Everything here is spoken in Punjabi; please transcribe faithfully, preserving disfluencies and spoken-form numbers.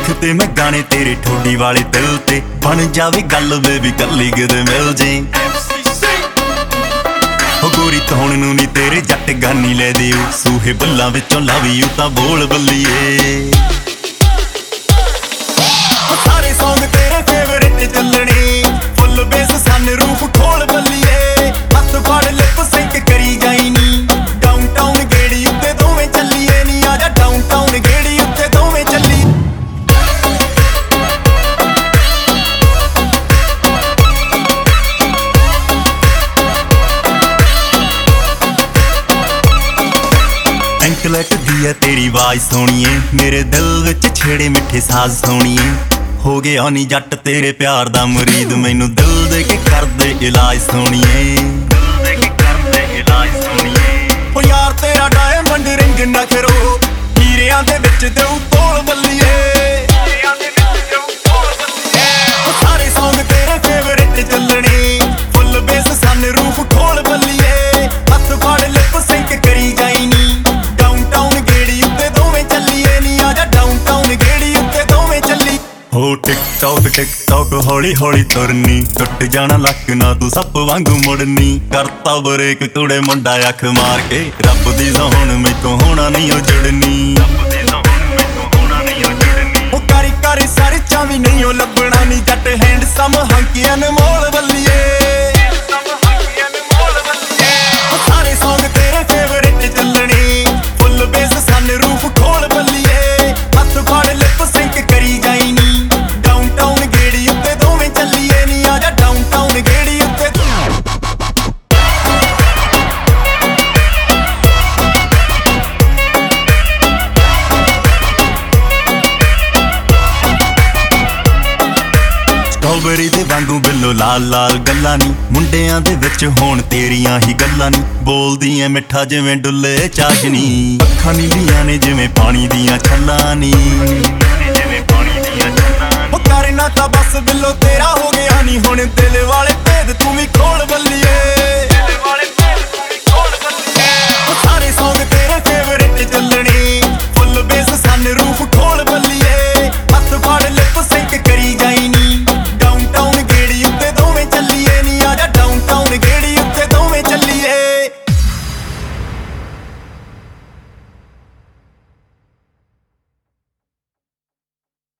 ਲਿਖਤੇ ਮੈਂ ਗਾਣੇ ਤੇਰੇ ਠੋਡੀ ਵਾਲੇ ਦਿਲ ਤੇ ਬਣ ਜਾਵੇ ਗੱਲ ਬੇਬੀ ਕੱਲੀ ਕਿਤੇ ਮਿਲ ਜੇ ਹੋ ਗੋਰੀ ਤੌਣ ਨੂੰ ਨੀ ਤੇਰੇ ਜੱਟ ਗਾਨੀ ਲੈ ਦਿਓ ਸੂਹੇ ਬੱਲਾਂ ਵਿੱਚੋਂ ਲਵ ਯੂ ਤਾਂ ਬੋਲ ਬੱਲੀਏ ਸਾਰੇ ਸੌਂਗ ਤੇਰੇ ਫੇਵਰਿਟ ਚੱਲਣੇ ਫੁੱਲ ਬੇਸ ਸਨ ਰੂਫ ਖੋਲ ਬੱਲੀਏ ਹੱਥ ਫੜ ਲਿਪ ਸਿੰਕ ਕਰੀ ਜਾਈ ਨੀ ਡਾਊਨਟਾਊਨ ਗੇੜੀ ਉੱਤੇ ਦੋਵੇਂ ਚੱਲੀਏ ਨੀ ਆਜਾ ਡਾਊਨਟਾਊਨ ਗੇੜੀ ਉੱਤੇ ਦੋਵੇਂ ਚੱਲੀ ਐਂਕਲੈਟ ਦੀ ਐ ਤੇਰੀ ਆਵਾਜ਼ ਸੋਹਣੀਏ ਮੇਰੇ ਦਿਲ ਵਿੱਚ ਛੇੜੇ ਮਿੱਠੇ ਸਾਜ਼ ਸੋਹਣੀਏ ਹੋ ਗਿਆ ਨੀ ਜੱਟ ਤੇਰੇ ਪਿਆਰ ਦਾ ਮੁਰੀਦ ਮੈਨੂੰ ਦਿਲ ਦੇ ਕੇ ਕਰਦੇ ਇਲਾਜ ਸੋਹਣੀਏ ਦਿਲ ਦੇ ਕੇ ਕਰਦੇ ਇਲਾਜ ਸੋਹਣੀਏ ਓ ਯਾਰ ਤੇਰਾ ਡਾਇਮੰਡ ਰਿੰਗ ਨਖਰੋ ਹੀਰਿਆਂ ਦੇ ਵਿੱਚ ਦੇਉ ਤੋਲ ਬੱਲੀਏ ਹੀਰਿਆਂ ਦੇ ਵਿੱਚ ਦੇਉ ਤੋਲ ਬੱਲੀਏ ਓ ਸਾਰੇ ਸੌਂਗ ਤੇਰੇ ਫੇਵਰਿਟ ਚੱਲਣੇ ਫੁੱਲ ਬੇਸ ਸਨ ਰੂਫ ਖੋਲ ਬੱਲੀਏ ਹੱਥ ਫੜ ਲਿਪ ਸਿੰਕ ਕਰੀ ਜਾਈ ਨੀ ਡਾਊਨਟਾਊਨ ਗੇੜੀ ਉੱਤੇ ਦੋਵੇਂ ਚੱਲੀਏ ਨੀ ਆਜਾ ਡਾਊਨਟਾਊਨ ਗੇੜੀ ਉੱਤੇ ਦੋਵੇਂ ਚੱਲੀ ਹੋ ਟਿਕ ਟੌਕ ਟਿਕ ਟੌਕ ਹੌਲੀ ਹੌਲੀ ਤੁਰਨੀ ਟੁੱਟ ਜਾਣਾ ਲੱਕ ਨਾ ਤੂੰ ਸੱਪ ਵਾਂਗੂ ਮੁੜਨੀ ਕਰਤਾ ਬਰੇਕ ਕੁੜੇ ਮੁੰਡਾ ਅੱਖ ਮਾਰ ਕੇ ਰੱਬ ਦੀ ਸੋਹਣ ਮੈਥੋਂ ਹੋਣਾ ਨਹੀਂ ਉਹ ਜੁੜਨੀ ਰੱਬ ਦੀ ਸੋਹਣ ਮੈਥੋਂ ਹੋਣਾ ਨਹੀਂ ਉਹ ਜੁੜਨੀ ਉਹ ਕਰੀ ਕਰੀ ਸਰਚਾਂ ਵੀ ਨਹੀਂ ਉਹ ਲੱਭਣਾ ਨੀ ਜੱਟ ਹੈਂਡਸਮ ਹੰਕੀ ਅਨਮੋਲ ਬੱਲੀਏ ਉਹ ਸਾਰੇ ਸੌਂਗ ਤੇਰੇ ਫੇਵਰਿਟ ਚੱਲਣੇ ਫੁੱਲ ਬੇਸ ਸਨ ਰੂਫ ਖੋਲ ਬੱਲੀਏ ਹੱਥ ਫੜ ਲਿਪ ਸਿੰਕ ਕਰੀ ਜਾਈ ਨੀ ਡਾਊਨਟਾਊਨ ਗੇੜੀ ਉੱਤੇ ਦੋਵੇਂ ਚੱਲੀਏ ਨੀ ਆਜਾ ਡਾਊਨਟਾਊਨ ਗੇੜੀ ਉੱਤੇ ਸਟ੍ਰਾਬੇਰੀ ਦੇ ਵਾਂਗੂ ਬਿੱਲੋ ਲਾਲ ਲਾਲ ਗੱਲਾਂ ਨੀ ਮੁੰਡਿਆਂ ਦੇ ਵਿੱਚ ਹੋਣ ਤੇਰੀਆਂ ਹੀ ਗੱਲਾਂ ਨੀ ਬੋਲਦੀ ਐ ਮਿੱਠਾ ਜਿਵੇਂ ਡੁੱਲੇ ਚਾਸ਼ਨੀ ਅੱਖਾਂ ਨੀਲੀਆਂ ਨੇ ਜਿਵੇਂ ਪਾਣੀ ਦੀਆਂ ਛੱਲਾਂ ਨੀ ਉਹ ਕਰਨਾ ਤਾਂ ਬਸ ਬਿੱਲੋ ਤੇਰਾ ਹੋ ਗਿਆ ਨੀ ਹੁਣ ਦਿਲ ਵਾਲੇ ਭੇਦ ਤੂੰ ਵੀ ਖੋਲ ਬੱਲੀਏ ਦਿਲ ਵਾਲੇ ਭੇਦ ਤੂੰ ਵੀ ਖੋਲ ਬੱਲੀਏ ਉਹ ਸਾਰੇ ਸੌਂਗ ਤੇਰੇ